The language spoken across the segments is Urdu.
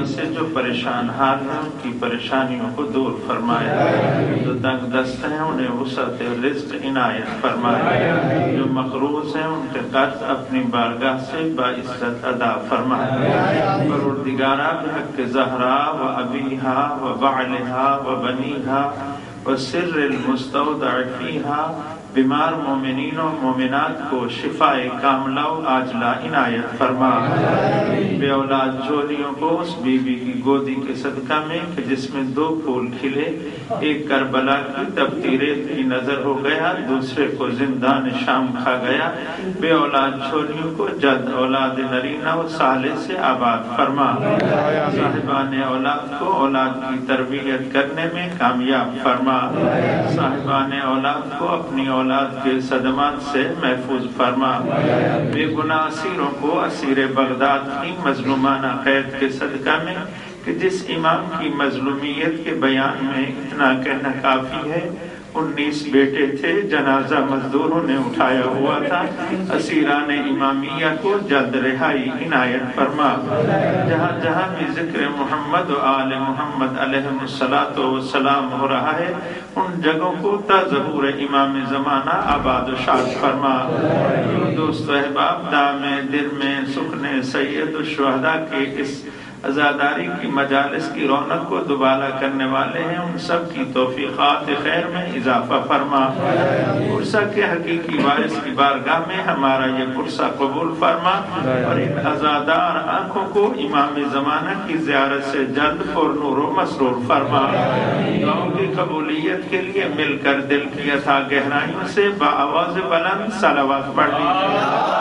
بدبختی سے جو پریشان حال ہیں ان کی پریشانیوں کو دور فرمائے، جو تنگ دست ہیں انہیں وسعت رزق عنایت فرمائے، جو مقروض ہیں ان کے قرض اپنی بارگاہ سے باعزت ادا فرمائے۔ پروردگارا بحق زہرا و ابیہا و بعلہا و بنیہا و سر المستودع فیہا بیمار مومنین و مومنات کو شفاء کاملہ و عاجلہ عنایت فرما۔ بے اولاد جولیوں کو اس بی بی کی گودی کے صدقہ میں کہ جس میں 2 پھول کھلے، ایک کربلا کی تبتی ریت کی نظر ہو گیا، دوسرے کو زندان شام کھا گیا، بے اولاد جولیوں کو جلد اولاد نرینہ و صالح سے آباد فرما۔ صاحبان اولاد کو اولاد کی تربیت کرنے میں کامیاب فرما۔ صاحبان اولاد کو اپنی اولاد کے صدمات سے محفوظ فرما۔ بے گناہ اسیروں کو اسیر بغداد کی مظلومانہ قید کے صدقہ میں کہ جس امام کی مظلومیت کے بیان میں اتنا کہنا کافی ہے، 19 بیٹے تھے، جنازہ مزدوروں نے اٹھایا ہوا تھا، اسیران امامیہ کو جلد رہائی عنایت فرما۔ جہاں جہاں بھی ذکر محمد و آل محمد علیہ السلام ہو رہا ہے، ان جگہوں کو تا ظہور امام زمانہ آباد و شاد فرما۔ دوست و احباب دام دل میں سکھنے سید الشہداء کے اس عزاداری کی مجالس کی رونق کو دوبالا کرنے والے ہیں، ان سب کی توفیقات خیر میں اضافہ فرما۔ پرسہ کے حقیقی وارث کی بارگاہ میں ہمارا یہ پرسہ قبول فرما اور ان عزادار آنکھوں کو امام زمانہ کی زیارت سے جلد پر نور و مسرور فرما۔ دعاؤں کی قبولیت کے لیے مل کر دل کی اتھا گہرائیوں سے بآواز بلند صلوات پڑھ لیجیے۔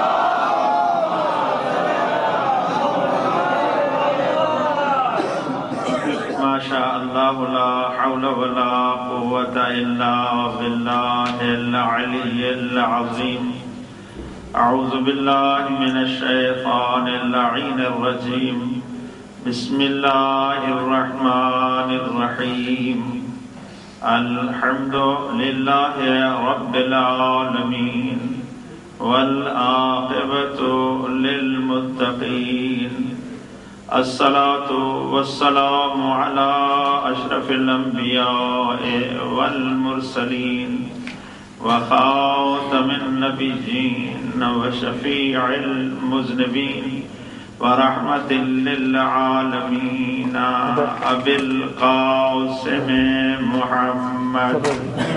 ماشاء اللہ لا حول ولا قوة الا باللہ العلی العظیم۔ اعوذ باللہ من الشیطان اللعین الرجیم۔ بسم اللہ الرحمن الرحیم۔ الحمد للہ رب العالمین والعاقبۃ للمتقین۔ الصلاة والسلام على أشرف الأنبياء والمرسلين وخاتم النبيين وشفيع المذنبين ورحمة للعالمين أبي القاسم محمد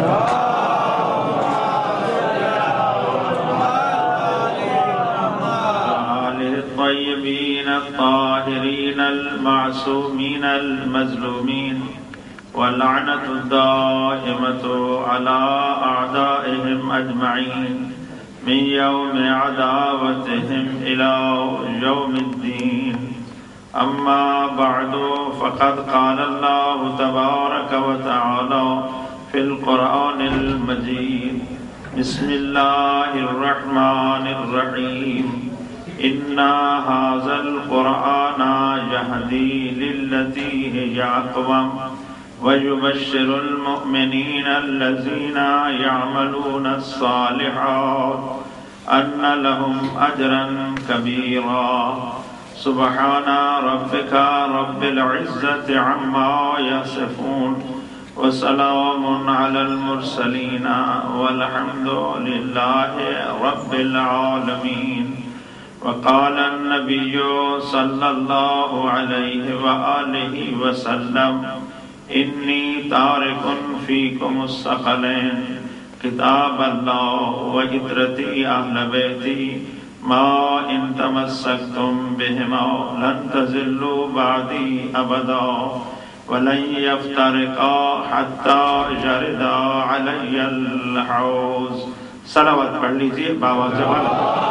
الطيبين الطاهرين المعصومين المظلومين واللعنة الدائمة على أعدائهم أجمعين من يوم عداوتهم إلى يوم الدين. أما بعد فقد قال الله تبارك وتعالى في القرآن المجيد: بسم الله الرحمن الرحيم. إِنَّا هَذَا الْقُرْآنَ يَهْدِي لِلَّتِي هِيَ أَقْوَمُ وَيُبَشِّرُ الْمُؤْمِنِينَ الَّذِينَ يَعْمَلُونَ الصَّالِحَاتِ أَنَّ لَهُمْ أَجْرًا كَبِيرًا. سبحان ربك رب العزة عما يصفون وسلام على المرسلين والحمد لله رب العالمين. وقال النبي صلى الله عليه وآله وسلم: إني تارك فيكم الثقلين كتاب الله وعترتي أهل بيتي ما إن تمسكتم بهما لن تزلوا بعدي أبدا ولن يفترقا حتى يرد علي الحوض. صلوات پڑھ لیجیے باواز بالا.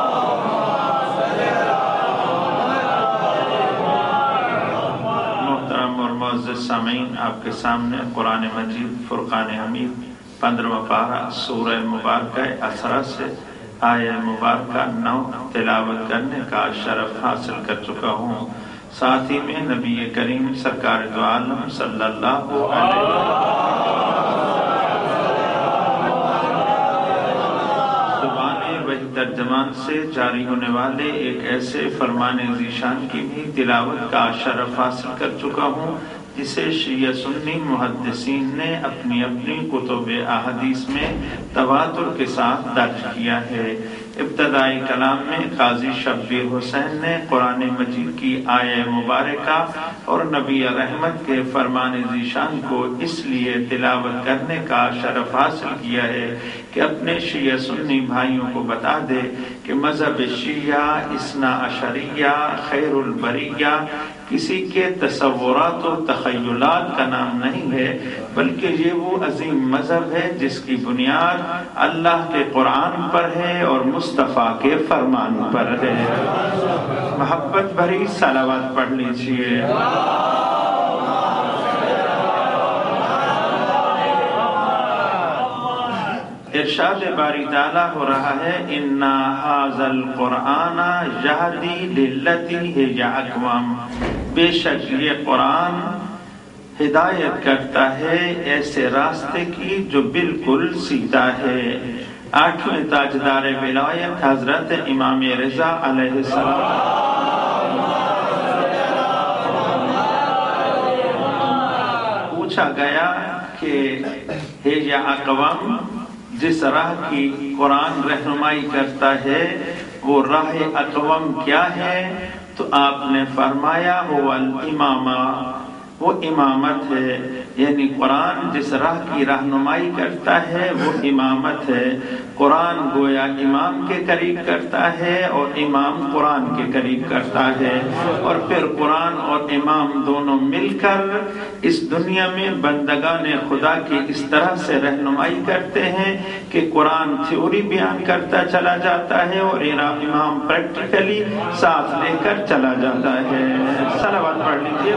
معزز سامعین، آپ کے سامنے قرآن مجید فرقان حمید 15واں پارہ سورہ مبارکہ اسرا سے آیہ مبارکہ 9 تلاوت کرنے کا شرف حاصل کر چکا ہوں. ساتھ ہی میں نبی کریم سرکار دو عالم صلی اللہ علیہ وسلم ترجمان سے جاری ہونے والے ایک ایسے فرمان ذیشان کی بھی تلاوت کا شرف حاصل کر چکا ہوں جسے شیعہ سنی محدثین نے اپنی اپنی کتب احادیث میں تواتر کے ساتھ درج کیا ہے۔ ابتدائی کلام میں قاضی شبیر حسین نے قرآن مجید کی آیہ مبارکہ اور نبی رحمت کے فرمان ذیشان کو اس لیے تلاوت کرنے کا شرف حاصل کیا ہے کہ اپنے شیعہ سنی بھائیوں کو بتا دے کہ مذہب شیعہ اثنا عشریہ خیر البریہ کسی کے تصورات و تخیلات کا نام نہیں ہے، بلکہ یہ وہ عظیم مذہب ہے جس کی بنیاد اللہ کے قرآن پر ہے اور مصطفیٰ کے فرمان پر ہے۔ محبت بھری صلوات پڑھ لیجیے۔ ارشاد باری تعالیٰ ہو رہا ہے اِنَّا هَذَا الْقُرْآنَ يَهْدِي لِلَّتِي هِيَ أَقْوَمُ، بے شک یہ قرآن ہدایت کرتا ہے ایسے راستے کی جو بالکل سیدھا ہے۔ آٹھویں تاجدار ولایت حضرت امام رضا علیہ السلام پوچھا گیا کہ ہے یا اقوام، جس راہ کی قرآن رہنمائی کرتا ہے وہ راہ اقوام کیا ہے؟ تو آپ نے فرمایا هو الامامہ، وہ امامت ہے، یعنی قرآن جس راہ کی رہنمائی کرتا ہے وہ امامت ہے۔ قرآن گویا امام کے قریب کرتا ہے اور امام قرآن کے قریب کرتا ہے، اور پھر قرآن اور امام دونوں مل کر اس دنیا میں بندگان خدا کی اس طرح سے رہنمائی کرتے ہیں کہ قرآن تھیوری بیان کرتا چلا جاتا ہے اور امام پریکٹیکلی ساتھ لے کر چلا جاتا ہے۔ صلوات پڑھ لیجیے۔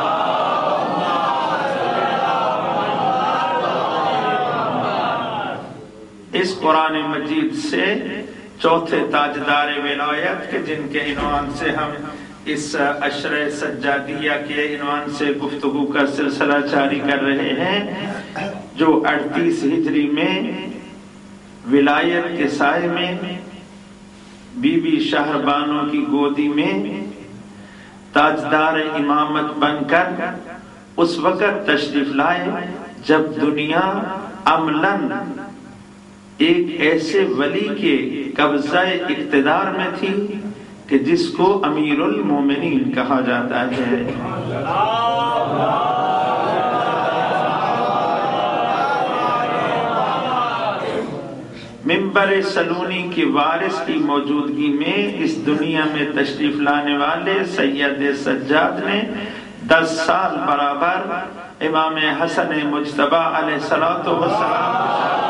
اس قرآن مجید سے چوتھے تاجدار ولایت کے جن کے عنوان سے ہم اس عشرہ سجادیہ کے عنوان سے گفتگو کا سلسلہ جاری کر رہے ہیں، جو 38 ہجری میں ولایت کے سائے میں بی بی شہربانو کی گودی میں تاجدار امامت بن کر اس وقت تشریف لائے جب دنیا عملاً ایک ایسے ولی کے قبضہ اقتدار میں تھی کہ جس کو امیر المومنین کہا جاتا ہے۔ منبر سلونی کی وارث کی موجودگی میں اس دنیا میں تشریف لانے والے سید سجاد نے 10 سال برابر امام حسن مجتبی علیہ السلام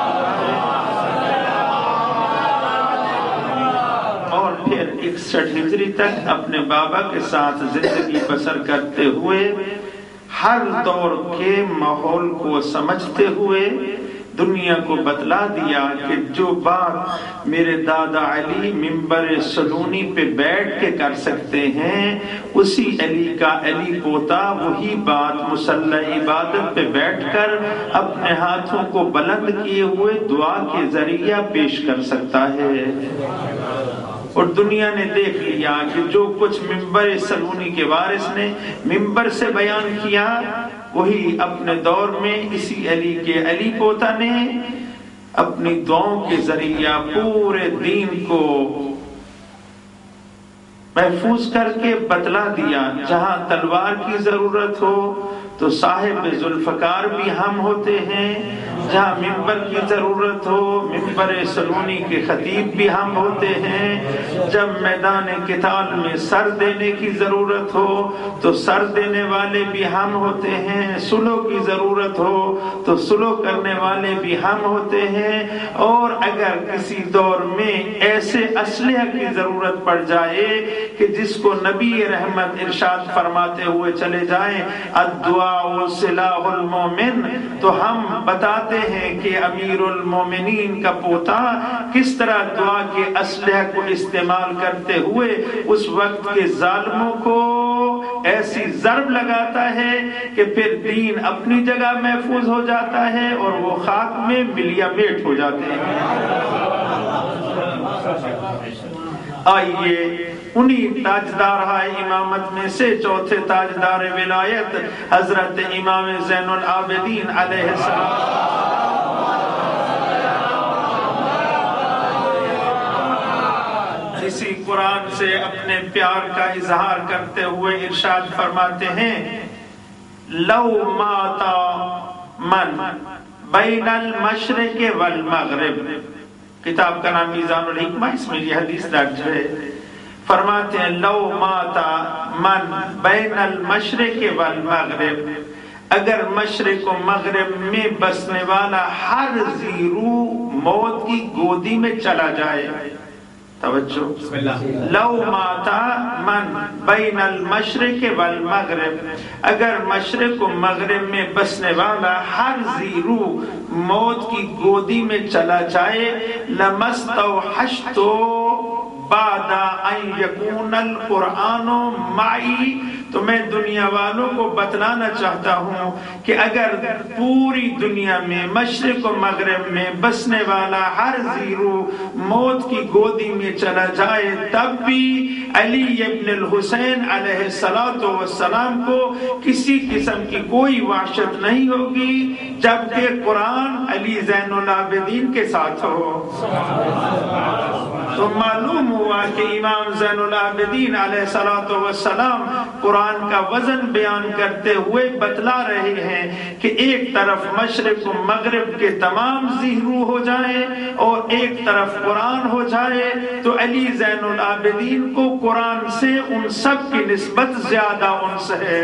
اور پھر 61 ہجری تک اپنے بابا کے ساتھ زندگی بسر کرتے ہوئے ہر دور کے ماحول کو سمجھتے ہوئے دنیا کو بتلا دیا کہ جو بات میرے دادا علی منبر سلونی پہ بیٹھ کے کر سکتے ہیں، اسی علی کا علی پوتا وہی بات مصلی عبادت پہ بیٹھ کر اپنے ہاتھوں کو بلند کیے ہوئے دعا کے ذریعہ پیش کر سکتا ہے۔ اور دنیا نے دیکھ لیا کہ جو کچھ منبر سلونی کے وارث نے منبر سے بیان کیا وہی اپنے دور میں اسی علی کے علی پوتا نے اپنی دعاؤں کے ذریعہ پورے دین کو محفوظ کر کے بتلا دیا۔ جہاں تلوار کی ضرورت ہو تو صاحب ذوالفقار بھی ہم ہوتے ہیں، جہاں منبر کی ضرورت ہو منبر سلونی کے خطیب بھی ہم ہوتے ہیں، جب میدان قتال میں سر دینے کی ضرورت ہو تو سر دینے والے بھی ہم ہوتے ہیں، صلح کی ضرورت ہو تو صلح کرنے والے بھی ہم ہوتے ہیں، اور اگر کسی دور میں ایسے اسلحہ کی ضرورت پڑ جائے کہ جس کو نبی رحمت ارشاد فرماتے ہوئے چلے جائیں الدعاء سلاح المومن، تو ہم بتاتے ہیں کہ امیر المومنین کا پوتا کس طرح دعا کے اسلحہ کو استعمال کرتے ہوئے اس وقت کے ظالموں کو ایسی ضرب لگاتا ہے کہ پھر دین اپنی جگہ محفوظ ہو جاتا ہے اور وہ خاک میں ملیا میٹ ہو جاتے ہیں۔ آئیے انہی تاجدار امامت میں سے چوتھے تاجدار ولایت حضرت امام زین العابدین علیہ السلام اسی قرآن سے اپنے پیار کا اظہار کرتے ہوئے ارشاد فرماتے ہیں لو ماتا من بین المشرق والمغرب، کتاب کا نام میزان الحکمہ، اس میں یہ حدیث درج ہے. فرماتے ہیں لو ماتا من بین المشرق والمغرب، اگر مشرق و مغرب میں بسنے والا ہر ذی روح موت کی گودی میں چلا جائے، توجہ، لو ماتا من بین المشرق والمغرب، اگر مشرق و مغرب میں بسنے والا ہر ذی روح موت کی گودی میں چلا جائے، لمستوحشت بعد ان یکون القرآن معی، تو میں دنیا والوں کو بتلانا چاہتا ہوں کہ اگر پوری دنیا میں مشرق و مغرب میں بسنے والا ہر ذی روح موت کی گودی میں چلا جائے، تب بھی علی ابن الحسین علیہ السلام کو کسی قسم کی کوئی وحشت نہیں ہوگی جبکہ قرآن علی زین العابدین کے ساتھ ہو. تو معلوم ہوا کہ امام زین العابدین علیہ السلام قرآن کا وزن بیان کرتے ہوئے بتلا رہے ہیں کہ ایک طرف مشرق و مغرب کے تمام ذی روح ہو جائیں اور ایک طرف قرآن ہو جائے تو علی زین العابدین کو قرآن سے ان سب کی نسبت زیادہ انس ہے.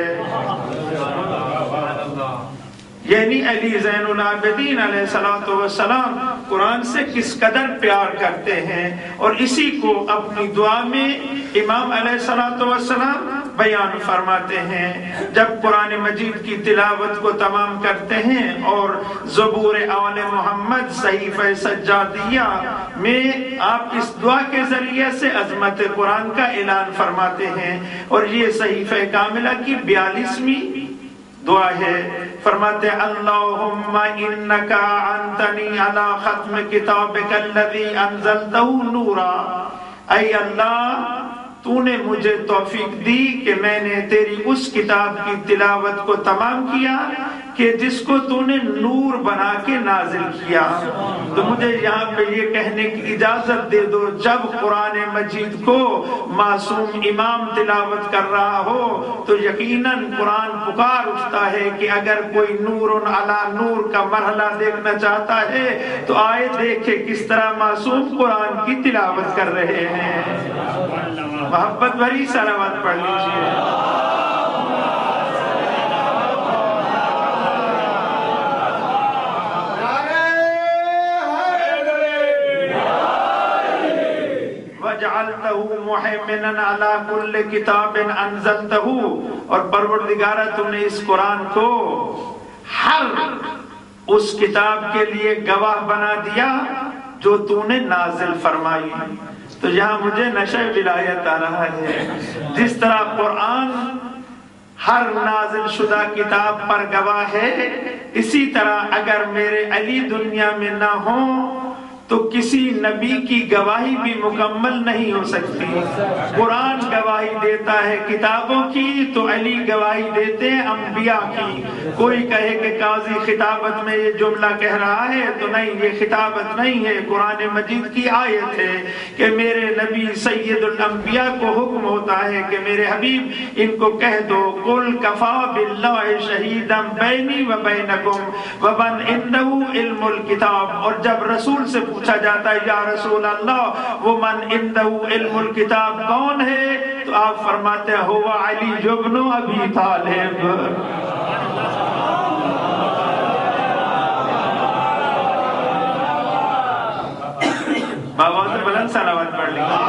یعنی علی زین العابدین علیہ السلام قرآن سے کس قدر پیار کرتے ہیں، اور اسی کو اپنی دعا میں امام علیہ السلام بیان فرماتے ہیں. جب قرآن مجید کی تلاوت کو تمام کرتے ہیں اور زبور آل محمد صحیفہ سجادیہ میں آپ اس دعا کے ذریعے سے عظمت قرآن کا اعلان فرماتے ہیں، اور یہ صحیفہ کاملہ کی 42ویں دعا ہے. فرماتے اللہم انکا انتنی علی ختم کتابک الذی انزلتہ نورا، اے اللہ تو نے مجھے توفیق دی کہ میں نے تیری اس کتاب کی تلاوت کو تمام کیا کہ جس کو تو نے نور بنا کے نازل کیا. تو مجھے یہاں پہ یہ کہنے کی اجازت دے دو، جب قرآن مجید کو معصوم امام تلاوت کر رہا ہو تو یقیناً قرآن پکار اٹھتا ہے کہ اگر کوئی نور علی نور کا مرحلہ دیکھنا چاہتا ہے تو آئے دیکھے کس طرح معصوم قرآن کی تلاوت کر رہے ہیں. محبت بھری صلوات پڑھ لیجیے. وَجَعَلْتَهُ مُحَيْمِنًا عَلَى كُلِّ كِتَابٍ أَنزَلْتَهُ، اور پروردگارہ تم نے اس قرآن کو ہر اس کتاب کے لیے گواہ بنا دیا جو تو نے نازل فرمائی. تو یہاں مجھے نشہ ولایت آ رہا ہے. جس طرح قرآن ہر نازل شدہ کتاب پر گواہ ہے، اسی طرح اگر میرے علی دنیا میں نہ ہوں تو کسی نبی کی گواہی بھی مکمل نہیں ہو سکتی. قرآن گواہی دیتا ہے کتابوں کی تو علی گواہی دیتے ہیں انبیاء کی. کوئی کہے کہ قاضی خطابت میں یہ جملہ کہہ رہا ہے، تو نہیں، یہ خطابت نہیں ہے، قرآن مجید کی آیت ہے کہ میرے نبی سید الانبیاء کو حکم ہوتا ہے کہ میرے حبیب ان کو کہہ دو قل کفا باللہ شہیدا بینی و بینکم ومن عنده علم الکتاب. اور جب رسول سے پوچھا جاتا ہے یا رسول اللہ وہ من عنده علم الکتاب کون ہے، تو آپ فرماتے ہیں ہوا علی ابن ابی طالب. بابا سے بلند صلوات پڑھ لیجیے.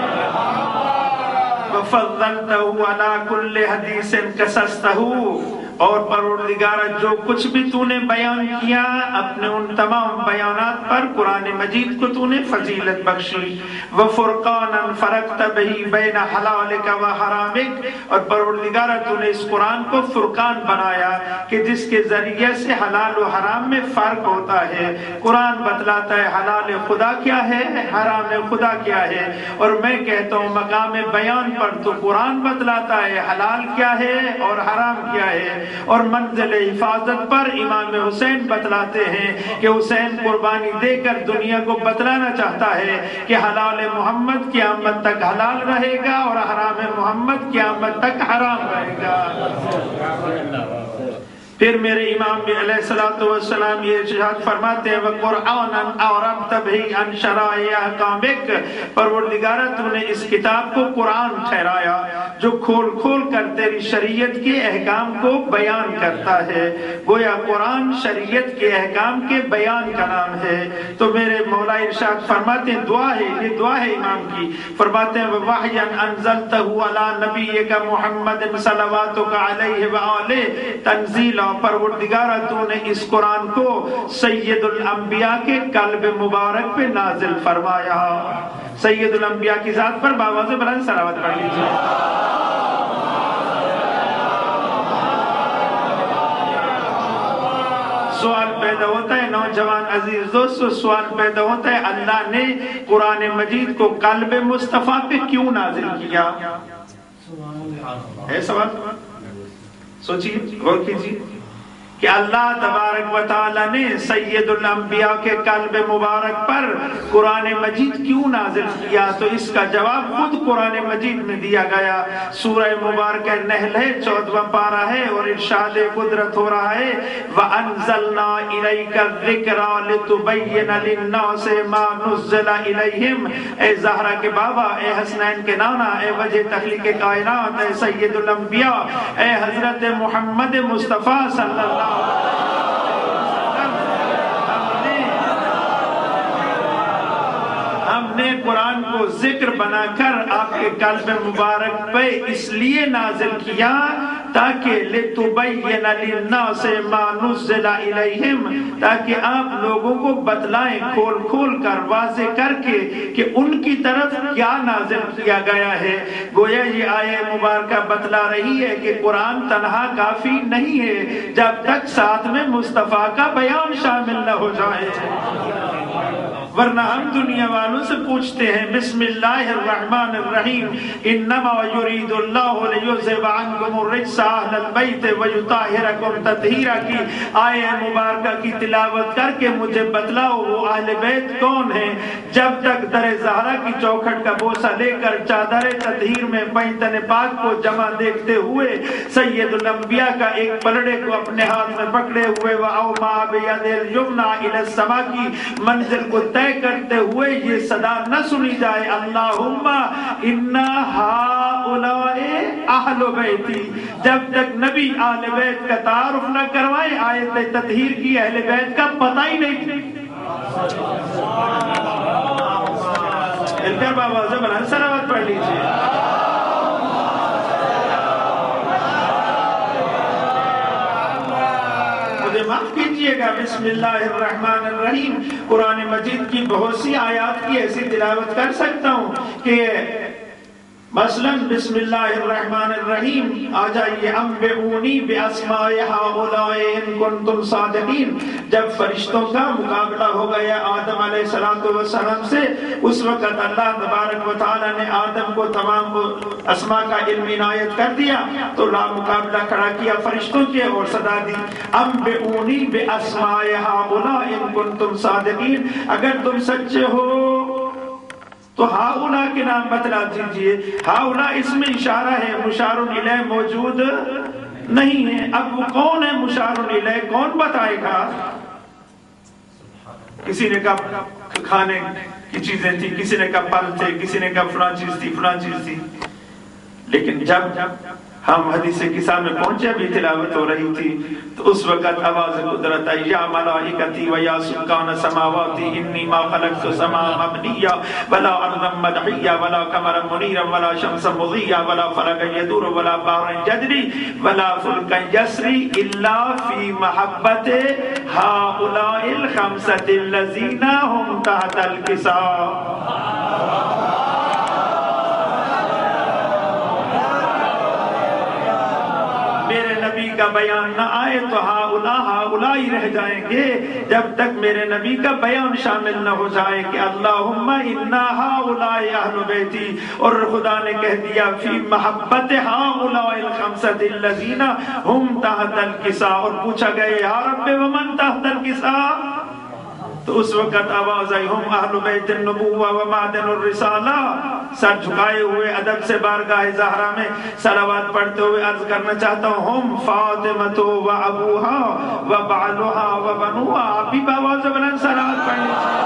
وفضلته على كل حديث قصصته، اور پروردگار جو کچھ بھی تو نے بیان کیا اپنے ان تمام بیانات پر قرآن مجید کو تو نے فضیلت بخشی وفرقانا فرقت بہی بین حلالک و حرامک اور پروردگار تو نے اس قرآن کو فرقان بنایا کہ جس کے ذریعے سے حلال و حرام میں فرق ہوتا ہے قرآن بتلاتا ہے حلال خدا کیا ہے حرام خدا کیا ہے اور میں کہتا ہوں مقام بیان پر تو قرآن بتلاتا ہے حلال کیا ہے اور حرام کیا ہے اور منزل حفاظت پر امام حسین بتلاتے ہیں کہ حسین قربانی دے کر دنیا کو بتلانا چاہتا ہے کہ حلال محمد قیامت تک حلال رہے گا اور حرام محمد قیامت تک حرام رہے گا پھر میرے امام بھی علیہ السلام یہ ارشاد فرماتے ہیں وَقُرْآنًا أَعْرَبْتَ بِهِ عَنْ شَرَائِعِ أَحْكَامِكَ پروردگارہ تو نے اس کتاب کو قرآن ٹھہرایا جو کھول کھول کر تیری شریعت کے احکام کو بیان کرتا ہے گویا قرآن شریعت کے احکام کے بیان کا نام ہے تو میرے مولا ارشاد فرماتے ہیں دعا ہے یہ دعا ہے امام کی فرماتے ہیں وَوَحْيًا أَنزَلْتَهُ عَلَى نَبِيِّكَ مُحَمَّدٍ صَلَوَاتُكَ عَلَيْهِ وَآلِهِ تنزیلا پروردگارہ تو نے اس قرآن کو سید الانبیاء کے قلب مبارک پہ نازل فرمایا سید الانبیاء کی ذات پر باواز بلند صلوات پڑھ لیجیے سوال پیدا ہوتا ہے نوجوان عزیز دوستو سوال پیدا ہوتا ہے اللہ نے قرآن مجید کو قلب مصطفیٰ پہ کیوں نازل کیا ہے سوال سوچیے غور کیجیے کہ اللہ تبارک و تعالی نے سید الانبیاء کے قلب مبارک پر قرآن مجید کیوں نازل کیا تو اس کا جواب خود قرآن مجید میں دیا گیا سورہ مبارکہ نحل ہے 14واں پارہ ہے اور ارشاد قدرت ہو رہا ہے وَأَنزَلْنَا إِلَيْكَ الذِّكْرَ لِتُبَيِّنَ لِلنَّاسِ مَا نُزِّلَ إِلَيْهِمْ اے زہرا کے بابا اے حسنین کے نانا اے وجہ تخلیق کائنات اے سید الانبیاء اے حضرت محمد مصطفیٰ صلی اللہ ہم نے قرآن کو ذکر بنا کر آپ کے قلب مبارک پہ اس لیے نازل کیا تاکہ لِتُبَيِّنَ لِلنَّاسِ مَا نُزِّلَ إِلَيْهِمْ تاکہ آپ لوگوں کو بتلائیں کھول کھول کر واضح کر کے کہ ان کی طرف کیا نازل کیا گیا ہے گویا یہ آیہ مبارکہ بتلا رہی ہے کہ قرآن تنہا کافی نہیں ہے جب تک ساتھ میں مصطفیٰ کا بیان شامل نہ ہو جائے ورنہ ہم دنیا والوں سے پوچھتے ہیں بسم اللہ الرحمن الرحیم انما یرید اللہ لیذھب عنکم الرجس اہل البیت ویطہرکم تطہیرا کی آیہ مبارکہ کی تلاوت کر کے مجھے بتلاؤ وہ اہل بیت کون ہیں جب تک در زہرا کی چوکھٹ کا بوسہ لے کر چادر تطہیر میں پیتن پاک کو جمع دیکھتے ہوئے سید الانبیاء کا ایک پلڑے کو اپنے ہاتھ میں پکڑے ہوئے وَأَوْمَا بِيَدِ الْيُمْنَى إِلَى السَّمَاءِ کی منزل کو طے کرتے ہوئے یہ صدا نہ سنی جائے اللہم انا ہؤلاء اہل بیتی جب تک نبی اہل بیت کا تعارف نہ کروائے آیت تطہیر کی اہل بیت کا پتہ ہی نہیں بابا زبان سلامت پڑھ لیجیے معاف کیجئے گا بسم اللہ الرحمن الرحیم قرآن مجید کی بہت سی آیات کی ایسی تلاوت کر سکتا ہوں کہ مثلا بسم اللہ الرحمن الرحیم آ جائیے انبئونی باسماء ہؤلاء ان کنتم صادقین جب فرشتوں کا مقابلہ ہو گیا آدم علیہ السلام سے اس وقت اللہ تبارک و تعالی نے آدم کو تمام اسماء کا علم عنایت کر دیا تو لا مقابلہ کھڑا کیا فرشتوں کے اور صدا دی انبئونی باسماء ہؤلاء ان کنتم صادقین اگر تم سچے ہو تو ہاؤلا کے نام بتلا دیجئے ہاؤلا اس میں اشارہ ہے مشار الیہ موجود نہیں ہے اب وہ کون ہے مشار الیہ کون بتائے گا کسی نے کہا کھانے کی چیزیں تھی کسی نے کہا پھل تھے کسی نے کہا فلاں چیز تھی لیکن جب ہم حدیث قصہ میں پہنچے، ابھی تلاوت ہو رہی تھی تو اس وقت آواز قدرت آئی، یا ملائکتی و یا سکان سماواتی انی ما خلقت سما مبنیا ولا ارضا مدحیا ولا قمرا منیرا ولا شمسا مضیا ولا فلکا یدور ولا بحر ججری ولا فلکا یسری الا فی محبت ہؤلاء الخمسة الذین هم تحت الکساء۔ کا بیان نہ آئے تو ہؤلاء ہی رہ جائیں گے، جب تک میرے نبی کا بیان شامل نہ ہو جائے کہ اللہم انا ہؤلاء اہل بیتی، اور خدا نے کہہ دیا فی محبت ہؤلاء الخمسة الذین هم تحت الکساء، اور پوچھا گیا یا رب ومن تحت الکساء، تو اس وقت آواز آئی ہم اہل بیت النبوہ و معدن الرسالہ۔ سر جھکائے ہوئے ادب سے بارگاہ زہرا میں صلوات پڑھتے ہوئے عرض کرنا چاہتا ہوں ہم فاطمہ و ابوہا و بعلہا و بنوہا۔ آپ بھی باواز بلند صلوات پڑھ لیجیے۔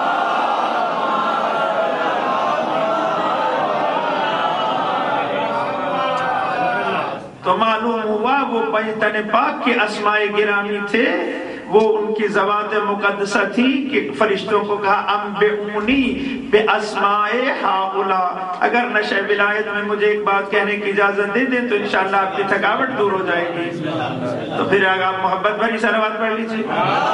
تو معلوم ہوا وہ بیتن پاک کے اسماء گرامی تھے، وہ ان کی ذوات مقدسہ تھی کہ فرشتوں کو کہا انبئونی باسماء ہؤلاء۔ اگر نشہ ولایت میں مجھے ایک بات کہنے کی اجازت دے دیں تو انشاءاللہ آپ کی تھکاوٹ دور ہو جائے گی، تو پھر اگر آپ محبت بھری صلوات پڑھ لیجیے۔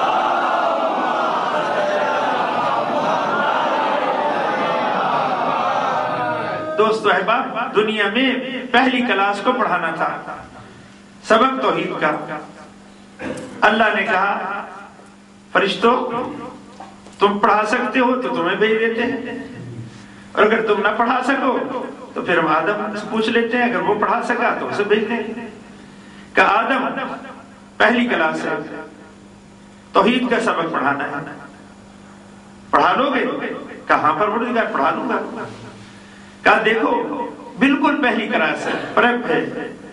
دوستو احباب، دنیا میں پہلی کلاس کو پڑھانا تھا، سبق توحید کا۔ اللہ نے کہا فرشتوں تم پڑھا سکتے ہو تو تمہیں بھیج دیتے ہیں، اور اگر تم نہ پڑھا سکو تو پھر ہم آدم سے پوچھ لیتے ہیں، اگر وہ پڑھا سکا تو اسے بھیج دیں گے۔ کہا آدم پہلی کلاس ہے، توحید کا سبق پڑھانا ہے، پڑھا لو گے؟ کہاں پروردگار پڑھا لوں گا۔ کہا دیکھو بالکل پہلی کلاس ہے، پریپ ہے،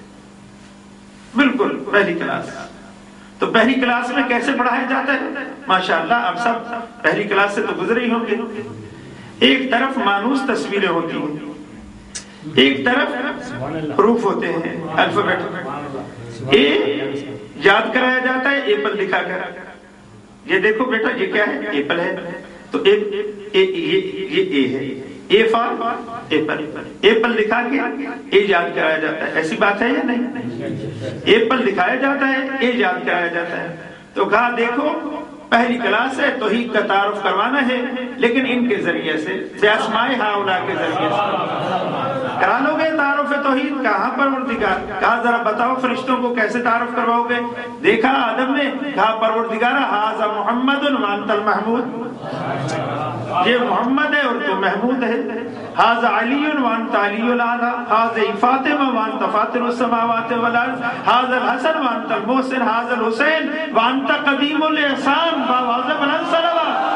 بالکل پہلی کلاس۔ تو پہلی کلاس میں کیسے پڑھایا جاتا ہے؟ ماشاءاللہ آپ سب پہلی کلاس سے تو گزرے ہی ہوں گے۔ ایک طرف مانوس تصویریں ہوتی ہیں، ایک طرف حروف ہوتے ہیں، الفابیٹ۔ اے یاد کرایا جاتا ہے ایپل دکھا کر، یہ دیکھو بیٹا یہ کیا ہے؟ ایپل ہے، تو یہ اے ہے، اے فار ایپل، ایپل دکھا کے اے یاد کرایا جاتا ہے۔ ایسی بات ہے یا نہیں؟ ایپل دکھایا جاتا ہے، اے یاد کرایا جاتا ہے۔ تو کہا دیکھو پہلی کلاس ہے، توحید کا تعارف کروانا ہے، لیکن ان کے ذریعے سے، باسماء ہؤلاء کے ذریعے سے کرا لو گے تعارف توحید؟ کہاں پروردگار؟ کہا ذرا بتاؤ فرشتوں کو کیسے تعارف کرواؤ گے؟ دیکھا آدم نے، کہا پروردگار ھذا محمد وانت المحمود، یہ محمد ہے اور تو محمود ہے۔ ھذا علی وانت علی الاعلی، ھذا فاطمہ وانت فاطر السماوات والارض، ھذا الحسن وانت المحسن، ھذا الحسین وانت قدیم الاحسان۔ باواز بلند صلوات۔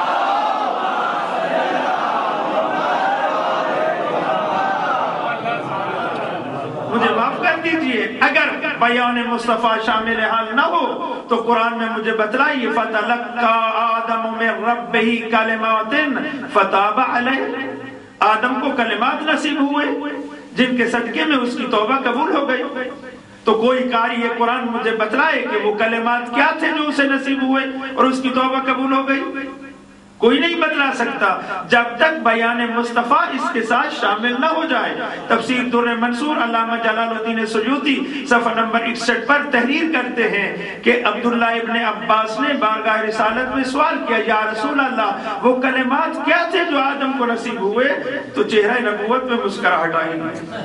مجھے معاف کر دیجئے اگر بیان مصطفیٰ شامل حال نہ ہو تو قرآن میں مجھے بتلائیے فَتَلَقَّى آدَمُ مِن رَبِّهِ كَلِمَاتٍ فَتَابَ عَلَيْهِ، آدم کو کلمات نصیب ہوئے جن کے صدقے میں اس کی توبہ قبول ہو گئی۔ تو کوئی قاری یہ قرآن مجھے بتلائے کہ وہ کلمات کیا تھے جو اسے نصیب ہوئے اور اس کی توبہ قبول ہو گئی؟ کوئی نہیں بتلا سکتا جب تک بیان مصطفیٰ اس کے ساتھ شامل نہ ہو جائے۔ تفسیر در منصور علامہ جلال الدین سیوطی صفحہ نمبر 61 پر تحریر کرتے ہیں کہ عبداللہ ابن عباس نے بارگاہ رسالت میں سوال کیا یا رسول اللہ وہ کلمات کیا تھے جو آدم کو نصیب ہوئے؟ تو چہرہ نبوت میں مسکراہٹ آئی۔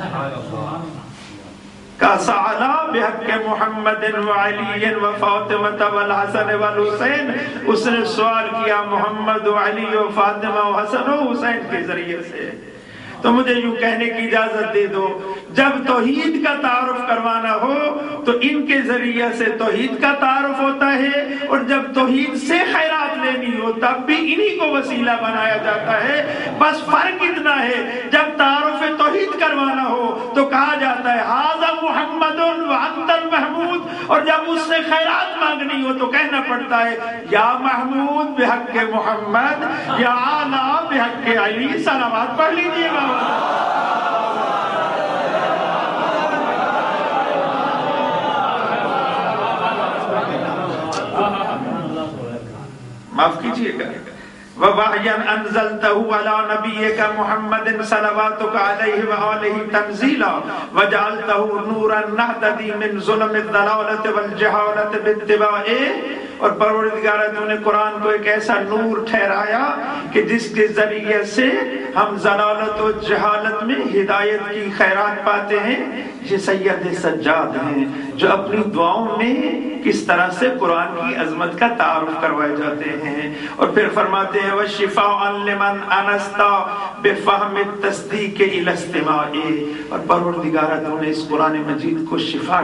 کاسعلا بحق محمد وعلی وفاطمہ والحسن والحسین، اس نے سوال کیا محمد و علی و فاطمہ و حسن و حسین کے ذریعے سے۔ تو مجھے یوں کہنے کی اجازت دے دو جب توحید کا تعارف کروانا ہو تو ان کے ذریعے سے توحید کا تعارف ہوتا ہے، اور جب توحید سے خیرات لینی ہو تب بھی انہی کو وسیلہ بنایا جاتا ہے۔ بس فرق اتنا ہے جب تعارف توحید کروانا ہو تو کہا جاتا ہے ھذا محمد وانت المحمود، اور جب اس سے خیرات مانگنی ہو تو کہنا پڑتا ہے یا محمود بحق محمد یا اعلی بحق علی۔ صلوات پڑھ لیجیے گا۔ माफ कीजिएगा। ववाह्यन अंज़लतहु अला नबिय्यिका मुहम्मदिन सल्लल्लाहु अलैहि व आलिहि तंज़ीला वजअलतहु नूरन नहदी मिन ज़ुलमिद दलालति वल जहालति बित्तिबाए। और परवरदिगार तूने कुरान को एक ऐसा नूर ठहराया कि जिसके जरिए से हम ज़लालत और जहालत में हिदायत की खैरात पाते हैं। ये सैयद सज्जाद हैं जो अपनी दुआओं में किस तरह से कुरान की अजमत का तारुफ करवाए जाते हैं। और फिर फरमाते हैं व शिफाअन लिमन अनस्ता बिफहम तस्दीक इला इस्तिमाए। और परवरदिगार तूने इस कुरान मजीद को शिफा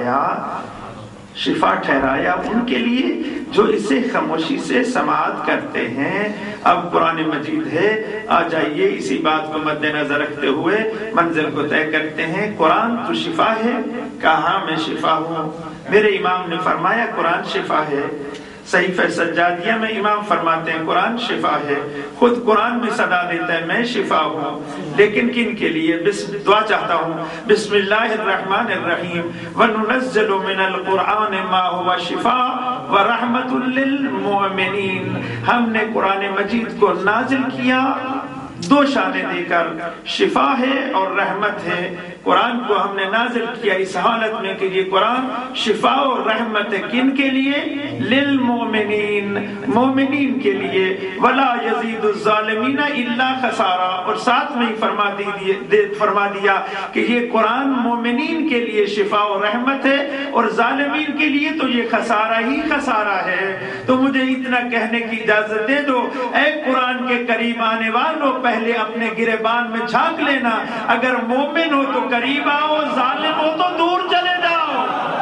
ठहराया उनके लिए जो इसे खामोशी से समाअत करते हैं। अब कुरान मजीद है, आ जाइए इसी बात को मद्देनजर रखते हुए मंजिल को तय करते हैं। कुरान तो शिफा है, कहा मैं शिफा हूँ। मेरे इमाम ने फरमाया कुरान शिफा है। सहीफ़े सज्जादिया में इमाम फरमाते हैं कुरान शिफा है। खुद कुरान में सदा देता है मैं शिफा हूँ, लेकिन किन के लिए? दुआ चाहता हूँ बिस्मिल्लाहिर्रहमानिर्रहीम व नुनज़्ज़िलु मिनल कुरआन मा हुवा शिफा व रहमतुल लिल मुमिनीन। हमने कुरान मजीद को नाजिल किया दो शाने देकर, शिफा है और रहमत है। कुरान को हमने नाजिल किया इस हालत में कि ये कुरान शिफा और रहमत है। किन के लिए? लिल मोमिनीन, मोमिनीन के लिए। वला यजीदु ज़ालिमीना इल्ला खसारा। और साथ में ही फरमा दिया कि ये कुरान मोमिनीन के लिए शिफा और रहमत है और ज़ालिमीन के लिए तो ये खसारा ही खसारा है। तो मुझे इतना कहने की इजाजत दे दो, ऐ कुरान के करीब आने वालों, पहले अपने गिरेबान में झांक लेना। अगर मोमिन हो तो करीब आओ, जालिम हो तो दूर चले जाओ।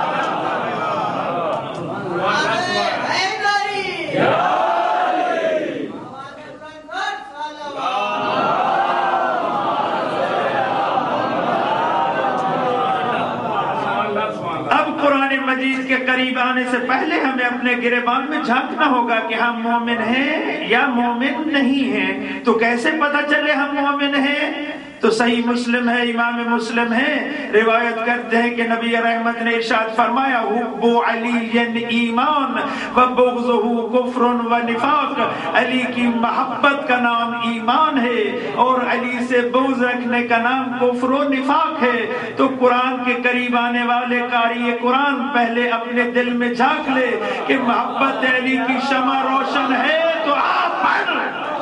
अब कुरान मजीद के करीब आने से पहले हमें अपने गिरेबान में झांकना होगा कि हम मोमिन हैं या मोमिन नहीं हैं। तो कैसे पता चले हम मोमिन हैं? तो सही मुस्लिम है, इमाम मुस्लिम है, रिवायत करते हैं कि नबी रहमत ने इरशाद फरमाया हुब्बु अलीयन ईमान व बुग़्ज़ुहु कुफ्रुन व निफाक। अली की मोहब्बत का नाम ईमान है और अली से बुग़्ज़ रखने का नाम कुफ्र व निफाक है। तो कुरान के करीब आने वाले कारी कुरान पहले अपने दिल में झांक ले कि मोहब्बत अली की शमा रोशन है तो आप पढ़।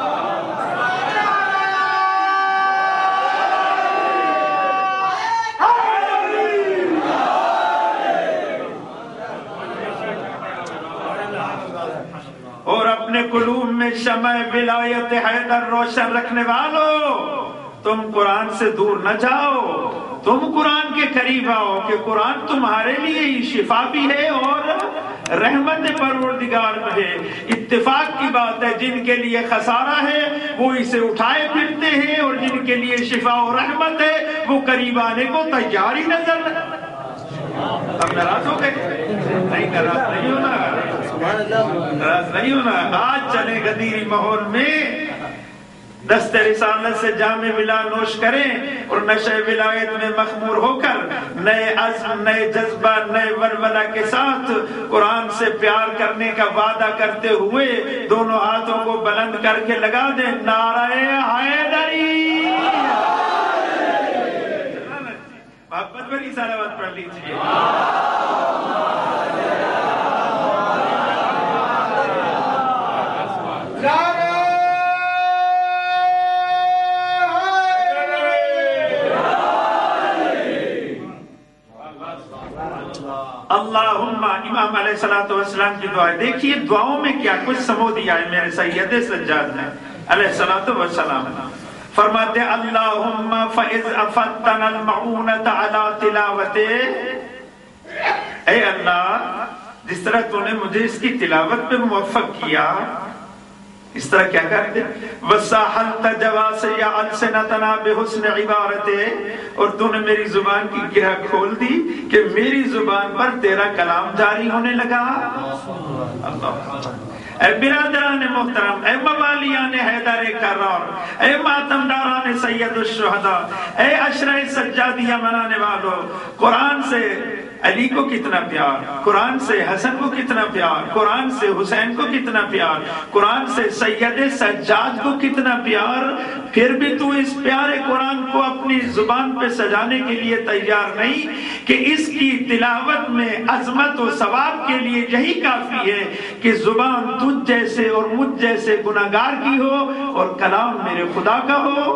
और अपने कुलूब में शमा विलायत हैदर रोशन रखने वालों, तुम कुरान से दूर न जाओ, तुम कुरान के करीब आओ कि कुरान तुम्हारे लिए ही शिफा भी है और रहमत परवरदिगार है। इत्तेफाक की बात है, जिनके लिए खसारा है वो इसे उठाए फिरते हैं और जिनके लिए शिफा और रहमत है वो करीब आने को तैयारी नजर। अब नाराज हो गए? नहीं, नाराज नहीं होना, नाराज नहीं होना। आज चले गदीरी माहौल में दस्ते रिसालत से जामे विला नोश करें और नशे विलायत में मखमूर होकर नए अज़्म, नए जज्बा, नए वलवला के साथ कुरान से प्यार करने का वादा करते हुए दोनों हाथों को बुलंद करके लगा दे नारे हैदरी। मोहब्बत भरी सलावत पढ़ लीजिए। अल्लाहुम्मा, इमाम अलैहिस्सलातु वस्सलाम की दुआ। देखिए दुआओं में क्या कुछ समो दिया है मेरे सैयद सज्जाद ने अलैहिस्सलातु वस्सलाम। फरमाते अल्लाहुम्मा फ़इज़ अफ़त्तनल मऊनत अला तिलावते। ऐ अल्लाह, जिस तरह तूने मुझे इसकी तिलावत पे मुवफ़्फ़क़ किया, इस तरह क्या करते वसाहलत जवासिया अलसनतना बिहुस्न इबारते। और तूने मेरी जुबान की गिरा खोल दी कि मेरी जुबान पर तेरा कलाम जारी होने लगा। अल्लाह। ऐ बिरादरान मोहतरम, ऐ मवालियान हैदर करार, ऐ मातमदारान सैयदुश शुहदा, ऐ अशरा सज्जादिया मनाने वालों, कुरान से علی کو کتنا پیار، قرآن سے حسن کو کتنا پیار، قرآن سے حسین کو کتنا پیار، قرآن سے سید سجاد کو کتنا پیار، پھر بھی تو اس پیارے قرآن کو اپنی زبان پہ سجانے کے لیے تیار نہیں کہ اس کی تلاوت میں عظمت و ثواب کے لیے یہی کافی ہے کہ زبان تجھ جیسے اور مجھ جیسے گناہگار کی ہو اور کلام میرے خدا کا ہو۔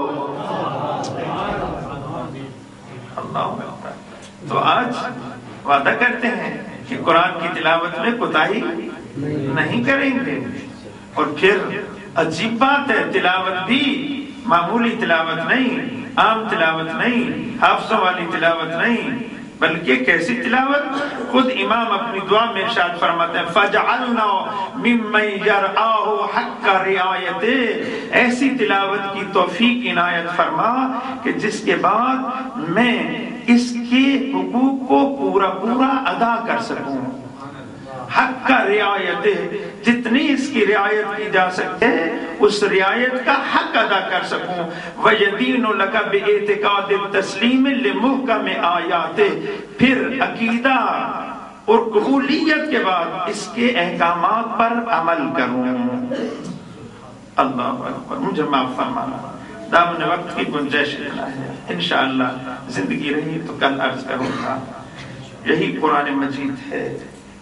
اللہ تو آج وعدہ کرتے ہیں کہ قرآن کی تلاوت میں کوتاہی نہیں کریں گے۔ اور پھر عجیب بات ہے، تلاوت بھی معمولی تلاوت نہیں، عام تلاوت نہیں، حافظوں والی تلاوت نہیں، بلکہ کیسی تلاوت؟ خود امام اپنی دعا میں ارشاد فرماتے ہیں فَجْعَلْنَا مِمَّن يَرْعَاهُ حَقَّ رِعَایَتِهِ، ایسی تلاوت کی توفیق عنایت فرما کہ جس کے بعد میں اس کے حقوق کو پورا ادا کر سکوں، حق کا رعایت، جتنی اس کی رعایت کی جا سکتے اس رعایت کا حق ادا کر سکوں۔ وَيَدِينُ لَكَ بِاعْتِقَادِ التَّسْلِيمِ لِمُحْكَمِ آیَاتِهِ، پھر عقیدہ اور قبولیت کے بعد اس کے احکامات پر عمل کروں۔ اللہ اکبر، مجھے معاف فرمانا، دامن وقت کی گنجائش اتنا ہے، انشاءاللہ زندگی رہی تو کل عرض کروں گا۔ یہی قرآن مجید ہے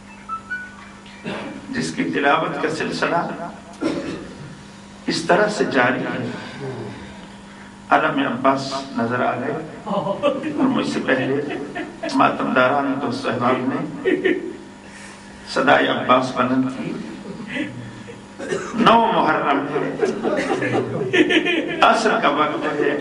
جس کی تلاوت کا سلسلہ اس طرح سے جاری ہے۔ علم عباس نظر آ گئے اور مجھ سے پہلے ماتم داران دوست احباب نے صدائے عباس بلند کی۔ 9 محرم ہے، عصر کا وقت ہے،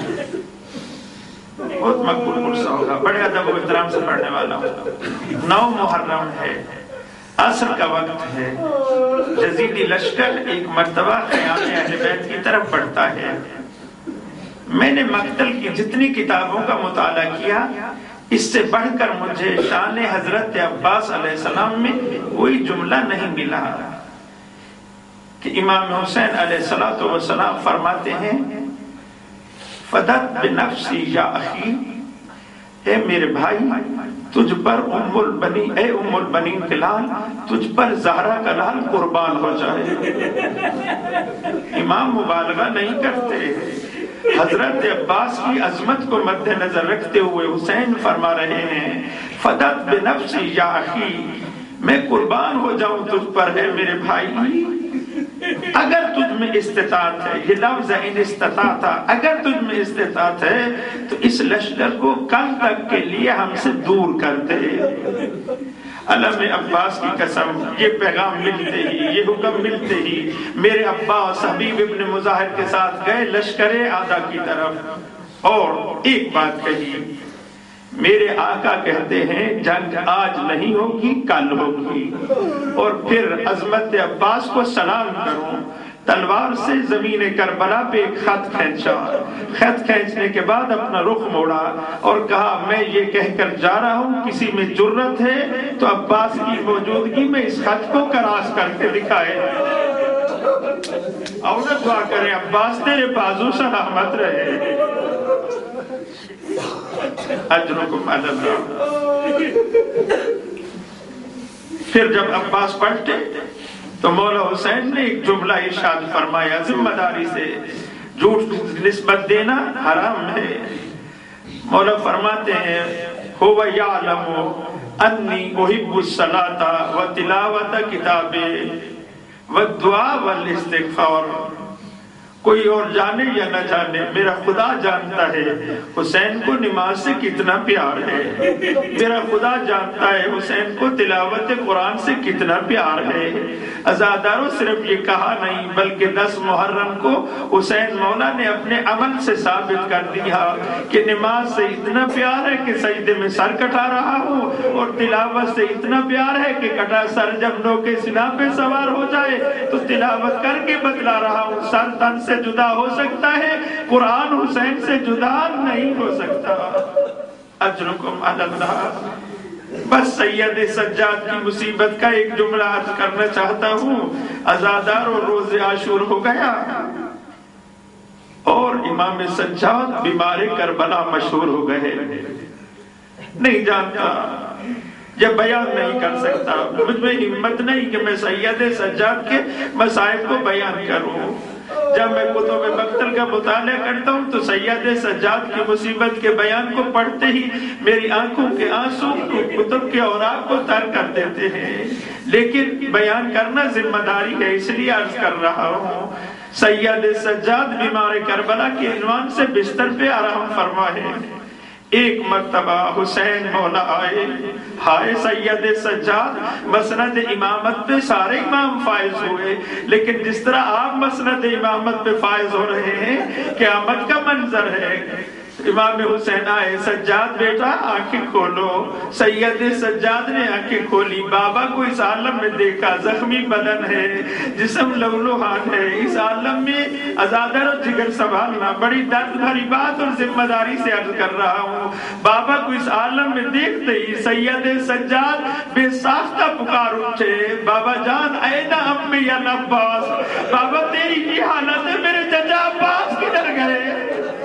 بہت مقبول قرصہ ہوگا، بڑے ادب و احترام سے پڑھنے والا ہوں۔ 9 محرم ہے، عصر کا وقت ہے، یزیدی لشکر ایک مرتبہ خیام اہل بیت کی طرف بڑھتا ہے۔ میں نے مقتل کی جتنی کتابوں کا مطالعہ کیا، اس سے بڑھ کر مجھے شان حضرت عباس علیہ السلام میں کوئی جملہ نہیں ملا کہ امام حسین علیہ السلام فرماتے ہیں فدت بنفسی یا اخی، اے میرے بھائی تجھ پر اے ام البنین کے لال، تجھ پر زہرا کا لال قربان ہو جائے۔ امام مبالغہ نہیں کرتے، حضرت عباس کی عظمت کو مد نظر رکھتے ہوئے حسین فرما رہے ہیں فدت بنفسی یا اخی، میں قربان ہو جاؤں تجھ پر ہے میرے بھائی، اگر تجھ میں استطاعت ہے، یہ لفظ ان استطاعت، اگر تجھ میں استطاعت ہے تو اس لشکر کو کل تک کے لیے ہم سے دور کر دے۔ علم عباس کی قسم، یہ پیغام ملتے ہی، یہ حکم ملتے ہی میرے عباس حبیب ابن مظاہر کے ساتھ گئے لشکر آدھا کی طرف، اور ایک بات کہی، میرے آقا کہتے ہیں جنگ آج نہیں ہوگی کل ہوگی، اور پھر عظمت عباس کو سلام کروں۔ تلوار سے زمین کربلا پہ ایک خط کھینچا، خط کھینچنے کے بعد اپنا رخ موڑا اور کہا میں یہ کہہ کر جا رہا ہوں کسی میں جرت ہے تو عباس کی موجودگی میں اس خط کو کراس کر کے دکھائے۔ اور دعا کریں عباس تیرے بازو سلامت رہے۔ اجرکم علی اللہ۔ پھر جب عباس پلٹے تو مولا حسین نے ایک جملہ ارشاد فرمایا، ذمہ داری سے جھوٹ نسبت دینا حرام ہے۔ مولا فرماتے ہیں هو یعلم انی احب الصلاۃ وتلاوت کتاب والدعاء والاستغفار، کوئی اور جانے یا نہ جانے میرا خدا جانتا ہے حسین کو نماز سے کتنا پیار ہے، میرا خدا جانتا ہے حسین کو تلاوت قرآن سے کتنا پیار ہے۔ عزاداروں صرف یہ کہا نہیں بلکہ 10 محرم کو حسین مولا نے اپنے عمل سے ثابت کر دیا کہ نماز سے اتنا پیار ہے کہ سجدے میں سر کٹا رہا ہوں، اور تلاوت سے اتنا پیار ہے کہ کٹا سر جب نو کے سنا پہ سوار ہو جائے تو تلاوت کر کے بتلا رہا ہوں سر تن سے جدا ہو سکتا ہے، قرآن حسین سے جدا نہیں ہو سکتا۔ اجرکم علی اللہ۔ بس سید سجاد کی مصیبت کا ایک جملہ عرض کرنا چاہتا ہوں، عزادار اور روز عاشور ہو گیا اور امام سجاد بیمار کربلا مشہور ہو گئے۔ نہیں جانتا یہ بیان نہیں کر سکتا، مجھ میں ہمت نہیں کہ میں سید سجاد کے مصائب کو بیان کروں۔ جب میں کتب مقتل کا مطالعہ کرتا ہوں تو سید سجاد کی مصیبت کے بیان کو پڑھتے ہی میری آنکھوں کے آنسو کتب کے اوراق کو تر کر دیتے ہیں، لیکن بیان کرنا ذمہ داری ہے، اس لیے عرض کر رہا ہوں۔ سید سجاد بیمار کربلا کے عنوان سے بستر پہ آرام فرما ہے۔ ایک مرتبہ حسین مولا آئے، ہائے سید سجاد، مسند امامت پہ سارے امام فائز ہوئے، لیکن جس طرح آپ مسند امامت پہ فائز ہو رہے ہیں قیامت کا منظر ہے۔ امام حسین آئے، سجاد بیٹا آنکھیں کھولو۔ سید سجاد نے آنکھیں کھولی، بابا کو اس عالم میں دیکھا، زخمی بدن ہے، جسم لہولہان ہے، اس عالم میں عزادر و جگر سنبھالنا بڑی درد بھری بات اور ذمہ داری سے عرض کر رہا ہوں۔ بابا کو اس عالم میں دیکھتے ہی سید سجاد بے ساختہ پکار اٹھے، بابا جان این امی العباس، بابا تیری یہ حالت ہے، میرے چچا عباس کدھر گئے؟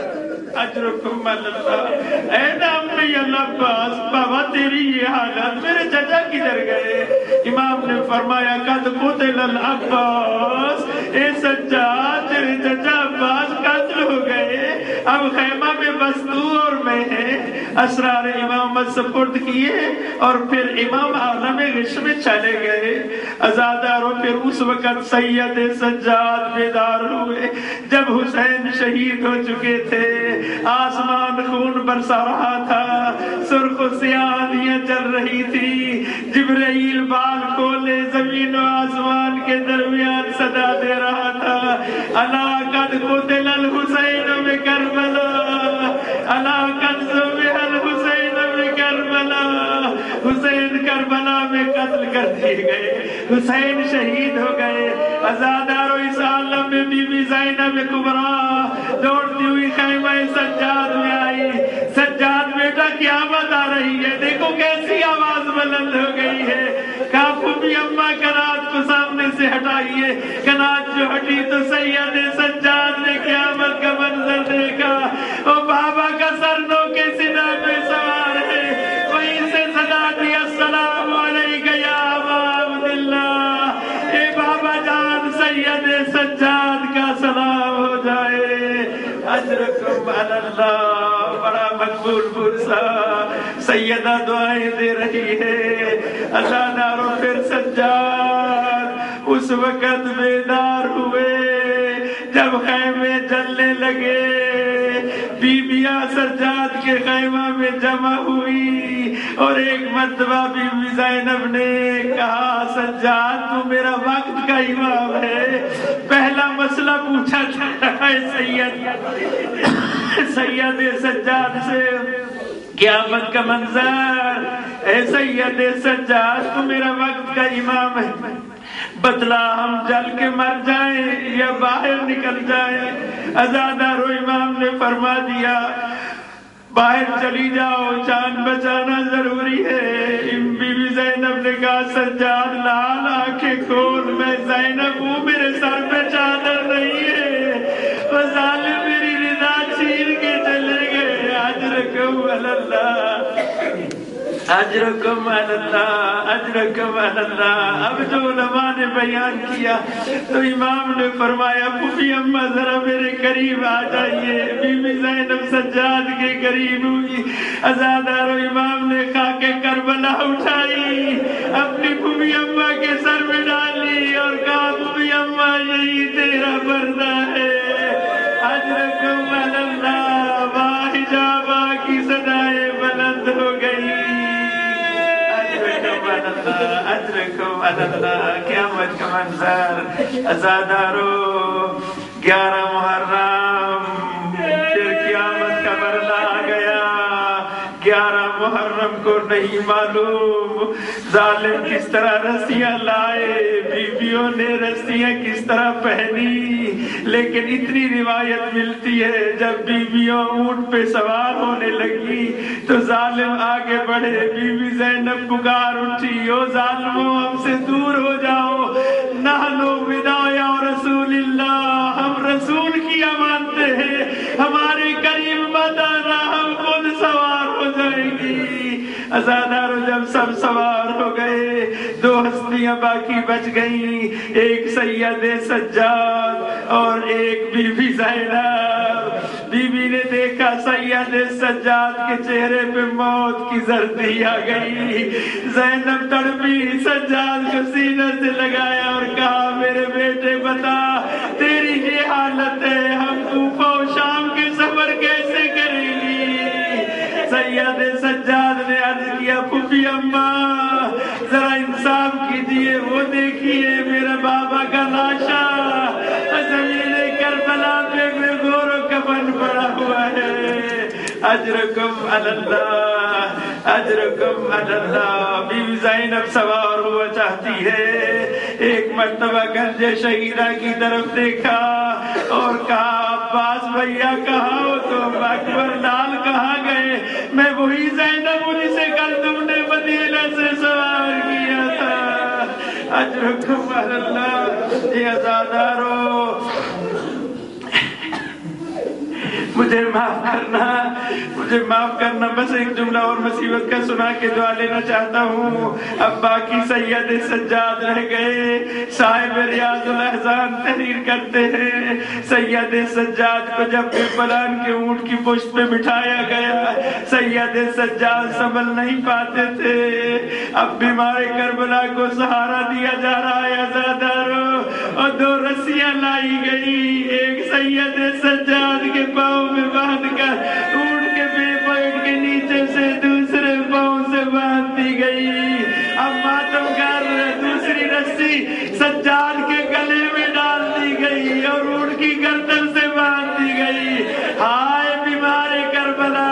اجرکم اللہ، اے امی العباس، بابا تیری یہ حالت، میرے چچا کدھر گئے؟ امام نے فرمایا قد قتل العباس، اے سجاد تیرے چچا عباس قتل ہو گئے، اب خیمہ میں بس تو اور میں ہیں۔ اسرار امامت سپرد کیے اور پھر امام عالم غش میں چلے گئے۔ عزاداروں پھر اس وقت سید سجاد بیدار ہوئے جب حسین شہید ہو چکے تھے، آسمان خون برسا رہا تھا، سرخ و سیاہ آندیاں چل رہی تھی، جبرائیل بال کھولے زمین و آسمان کے درمیان صدا دے رہا تھا، الا قد قتل الحسین بکربلا، الا قد ذبح الحسین بکربلا، حسین کربلا میں قتل کر دیے گئے، حسین شہید ہو گئے۔ عزادارو اس عالم میں بی بی زینب کبریٰ دوڑتی ہوئی خیمہ سجاد میں آئی، سجاد بیٹا قیامت آ رہی ہے، دیکھو کیسی آواز بلند ہو گئی ہے، کافو بھی اماں کنات کو سامنے سے ہٹائیے، کنات جو ہٹی تو سید سجاد نے قیامت کا منظر دیکھا، او بابا کا سر نو کے سینہ پہ سوار ہے، وہیں سے صدا دی السلام علیکہ یا ابا عبداللہ، اے بابا جان سید سجاد کا سلام ہو جائے۔ اجرکم اللہ، بڑا مقبول برسا، سیدہ دعائیں دے رہی ہے۔ عزاداروں پھر سجاد اس وقت بیدار ہوئے جب خیمے جلنے لگے، بیبیاں سجاد کے خیمہ میں جمع ہوئی اور ایک مرتبہ بی بی زینب نے کہا سجاد تو میرا وقت کا امام ہے، پہلا مسئلہ پوچھا جاتا ہے سید سجاد سے، قیامت کا منظر، اے سید سجاد تو میرا وقت کا امام ہے، بتلا ہم جل کے مر جائیں یا باہر نکل جائیں؟ عزادارو امام نے فرما دیا باہر چلی جاؤ، جان بچانا ضروری ہے۔ بی بی زینب نے کہا سجاد لال آنکھیں کھول، میں زینب ہوں، میرے سر پہ چادر نہیں ہے، وہ ظالم میری رضا چھین کے چلے گئے۔ اجرکم اللہ، اجرکم اللہ، اجرکم اللہ۔ اب جو علماء نے بیان کیا تو امام نے فرمایا پھوپھی اماں ذرا میرے قریب آ جائیے، بی بی زینب سجاد کے قریب ہوئی، عزادارو امام نے خاک کربلا اٹھائی، اپنی پھوپھی اماں کے سر میں ڈالی اور کہا پھوپھی اماں یہی تیرا پردہ ہے۔ اجرکم اللہ، باحجابہ کی صدائیں بلند ہو گئی۔ اجرکم اللہ، قیامت کا منظر۔ عزادارو 11 محرم پھر قیامت کا مرحلہ آ گیا۔ 11 محرم کو نہیں معلوم ظالم کس طرح رسیاں لائے، بیویوں نے رسیاں کس طرح پہنی، لیکن اتنی روایت ملتی ہے جب بیویوں اونٹ پہ سوار ہونے لگی تو ظالم آگے بڑھے، بی بی زینب پکار اٹھی او ظالموں ہم سے دور ہو جاؤ، نحنو وداع رسول اللہ، ہم رسول کی مانتے ہیں، ہمارے قریب مت آنا، ہم خود سوار ہو جائیں گی۔ عزادارو جب سب سوار ہو گئے 2 ہستیاں باقی بچ گئیں، ایک سید سجاد اور ایک بی بی زینب۔ بی بی نے دیکھا سید سجاد کے چہرے پہ موت کی زردی آ گئی، زینب تڑپی، سجاد کو سینہ سے لگایا اور کہا میرے بیٹے بتا تیری یہ حالت ہے، ہم کوفہ و شام کے سفر کیسے کریں گی؟ سید سجاد نے عرض کیا پھوپھی اماں ذرا انصاف کیجیے، وہ دیکھیے میرا بابا کا لاشا زمین کربلا پہ بے گور و کفن پڑا ہوا ہے، اجرکم علی اللہ، اجرکم علی اللہ۔ بی بی زینب سوار ہوا چاہتی ہے، ایک مرتبہ گنج شہیدہ کی طرف دیکھا اور کہا عباس بھیا کہاں ہو تم؟ اکبر لال کہاں گئے؟ میں وہی زینب ہوں جسے کل تم نے مدینہ سے سوار کیا تھا، اجرکم علی اللہ۔ یہ عزادارو مجھے معاف کرنا، بس ایک جملہ اور مصیبت کا سنا کے دعا لینا چاہتا ہوں۔ اب باقی سید سجاد رہ گئے۔ صاحب ریاض الاحزان تحریر کرتے ہیں سید سجاد کو جب پلان کے اونٹ کی پشت پہ بٹھایا گیا، سید سجاد سنبھل نہیں پاتے تھے، اب بیمار کربلا کو سہارا دیا جا رہا ہے عزادارو، اور 2 رسیاں لائی گئی، ایک سید سجاد کے پاؤں میں باندھ کر اونٹ کے پیٹ کے نیچے سے دوسرے پاؤں سے باندھ دی گئی، اب ماتم کر دوسری رسی سجاد کے گلے میں ڈال دی گئی اور اونٹ کی گردن سے باندھ دی گئی۔ ہائے بیمار کربلا،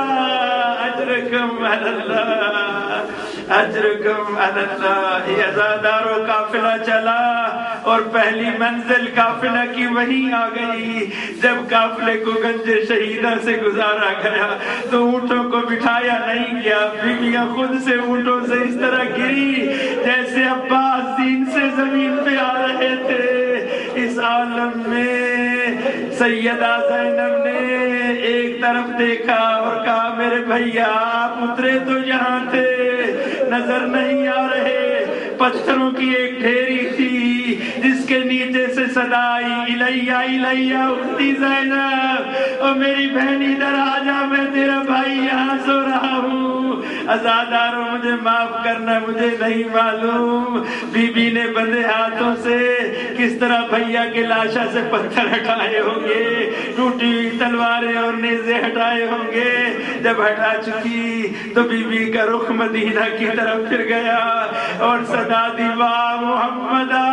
اجرکم علی اللہ، اجرکم علی اللہ۔ یہ عزادارو قافلہ چلا اور پہلی منزل قافلہ کی وہیں آ گئی۔ جب قافلے کو گنج شہیدہ سے گزارا گیا تو اونٹوں کو بٹھایا نہیں گیا، بیویاں خود سے اونٹوں سے اس طرح گری جیسے عباس دین سے زمین پہ آ رہے تھے۔ اس عالم میں سیدہ زینب نے ایک طرف دیکھا اور کہا میرے بھیا آپ اترے تو یہاں تھے، نظر نہیں آ رہے۔ پتھروں کی ایک ڈھیری تھی جس کے نیچے سے صدا آئی الیہ الیہ اختی زینب، اور میری بہن ادھر آ جا، میں تیرا بھائی یہاں سو رہا ہوں۔ عزادارو مجھے معاف کرنا، مجھے نہیں معلوم بی بی نے بندے ہاتھوں سے کس طرح بھیا کے لاشا سے پتھر ہٹائے ہوں گے، ٹوٹی ہوئی تلواریں اور نیزے ہٹائے ہوں گے۔ جب ہٹا چکی تو بی بی کا رخ مدینہ کی طرف پھر گیا اور صدا دی واہ محمدہ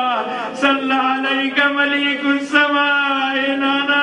صلی علیہ ملیک السماء، نانا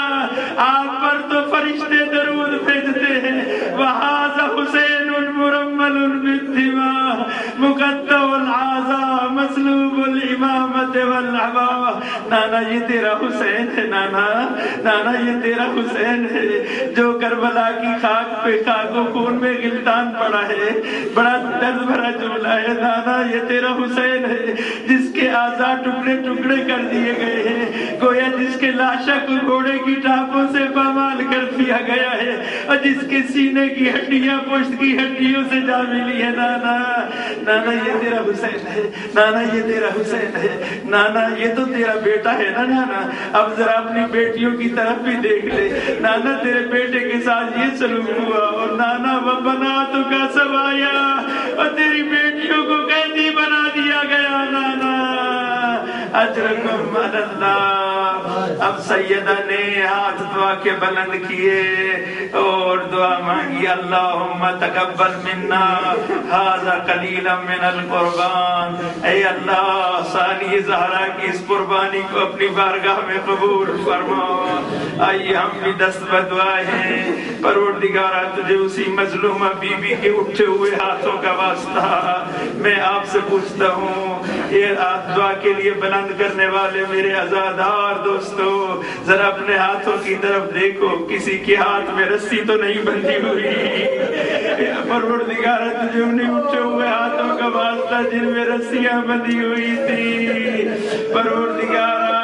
آپ پر تو فرشتے درود بھیجتے ہیں، وہذا حسین مرمل بالدماء مقطع العزا مسلوب الامامت والعبا۔ نانا یہ تیرا حسین ہے، نانا یہ تیرا حسین ہے جو کربلا کی خاک پہ خاک و خون میں غلطان پڑا ہے۔ بڑا درد بھرا جملہ ہے، نانا یہ تیرا حسین ہے جس کے اعضاء ٹکڑے ٹکڑے کر دیے گئے ہیں، گویا جس کے لاشا کو گھوڑے کی ٹانپوں سے پامال کر دیا گیا ہے، اور جس کے سینے کی ہڈیاں پشت کی ہڈیوں سے جا ملی ہے۔ نانا یہ تیرا حسین ہے، نانا یہ تیرا حسین ہے، نانا یہ تو تیرا بیٹا ہے نا نانا، اب ذرا اپنی بیٹیوں کی طرف بھی دیکھ لے، نانا تیرے بیٹے کے ساتھ یہ سلوک ہوا، اور نانا وبناتک سوایا، اور تیری بیٹیوں کو قیدی بنا دیا گیا۔ نانا اجرکم علی اللہ۔ اب سیدہ نے ہاتھ دعا کے بلند کیے اور دعا مانگی، اللہم تقبل منا ھذا قلیلا من القربان۔ اے اللہ ثانی زہرا کی اس قربانی کو اپنی بارگاہ میں قبول فرما۔ آئیے ہم بھی دست بدعا ہیں، پروردگارہ تجھے اسی مظلومہ بی بی کے اٹھے ہوئے ہاتھوں کا واسطہ میں آپ سے پوچھتا ہوں، یہ دعا کے لیے بلند کرنے والے میرے عزادار دوستو ذرا اپنے ہاتھوں کی طرف دیکھو، کسی کے ہاتھ میں رسی تو نہیں بندھی ہوئی۔ پروردگارہ تجھے انہیں اٹھے ہوئے ہاتھوں کا واسطہ جن میں رسیاں بندھی ہوئی تھی، پروردگارہ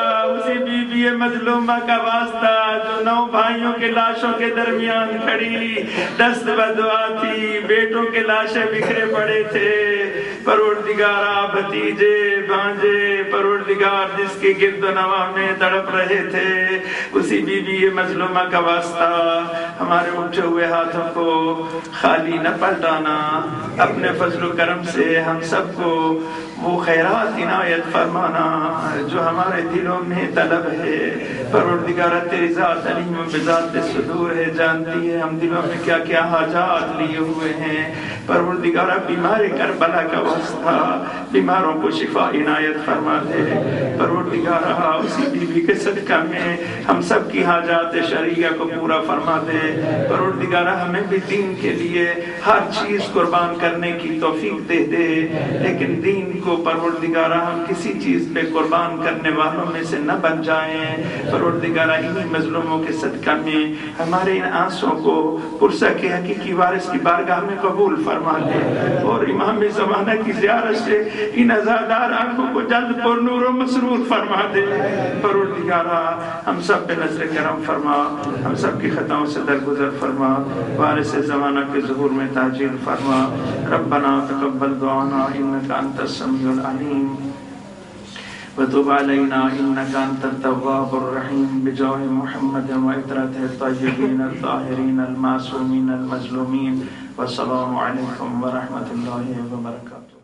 اسی بیوی مظلومہ کا واسطہ جو 9 بھائیوں کے لاشوں کے درمیان کھڑی دست بدعا تھی، بیٹوں کے لاشیں بکھرے پڑے تھے، پروردگارا بھتیجے بھانجے، پروردگار جس کے گرد و نواح میں تڑپ رہے تھے، اسی بیوی مظلومہ کا واسطہ ہمارے اٹھے ہوئے ہاتھوں کو خالی نہ پلٹانا، اپنے فضل و کرم سے ہم سب کو وہ خیرات عنایت فرمانا جو ہمارے دلوں میں طلب ہے۔ پروردگارہ تیری ذات علیم بذات صدور ہے، جانتی ہے ہم دلوں میں کیا کیا حاجات لیے ہوئے ہیں۔ پروردگارہ بیمار کربلا کا واسطہ بیماروں کو شفا عنایت فرما دے۔ پروردگارہ اسی بیوی کے صدقہ میں ہم سب کی حاجات شرعیہ کو پورا فرما دے۔ پروردگارہ ہمیں بھی دین کے لیے ہر چیز قربان کرنے کی توفیق دے دے، لیکن دین کو پروردگارہ ہم کسی چیز پہ قربان کرنے والوں میں سے نہ بن جائیں۔ پروردگارہ انہی مظلوموں کے صدقہ میں ہمارے ان آنسوں کو پرسہ کے حقیقی وارث کی بارگاہ میں قبول فرما دے، اور امام زمانہ کی زیارت سے ان عزادار آنکھوں کو جلد پر نور و مسرور فرما دے۔ پروردگارہ ہم سب پہ نظر کرم فرما، ہم سب کی خطاؤں سے درگزر فرما، وارث زمانہ کے ظہور میں تاجیل فرما۔ ربنا تقبل دعانا انك انت السميع العليم وتب علينا انك انت التواب الرحيم بجاه محمد وعترته الطيبين الطاهرين المعصومين المظلومين والسلام عليكم ورحمة الله وبركاته۔